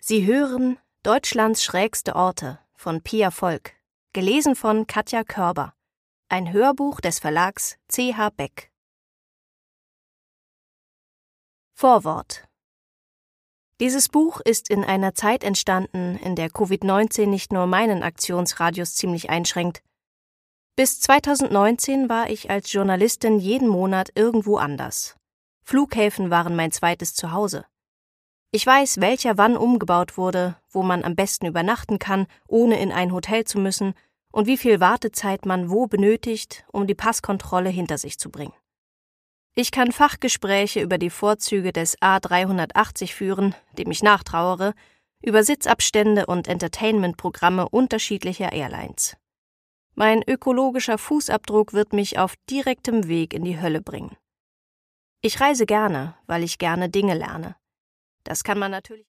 Sie hören Deutschlands schrägste Orte von Pia Volk, gelesen von Katja Körber. Ein Hörbuch des Verlags CH Beck. Vorwort. Dieses Buch ist in einer Zeit entstanden, in der Covid-19 nicht nur meinen Aktionsradius ziemlich einschränkt. Bis 2019 war ich als Journalistin jeden Monat irgendwo anders. Flughäfen waren mein zweites Zuhause. Ich weiß, welcher wann umgebaut wurde, wo man am besten übernachten kann, ohne in ein Hotel zu müssen, und wie viel Wartezeit man wo benötigt, um die Passkontrolle hinter sich zu bringen. Ich kann Fachgespräche über die Vorzüge des A380 führen, dem ich nachtrauere, über Sitzabstände und Entertainment-Programme unterschiedlicher Airlines. Mein ökologischer Fußabdruck wird mich auf direktem Weg in die Hölle bringen. Ich reise gerne, weil ich gerne Dinge lerne. Das kann man natürlich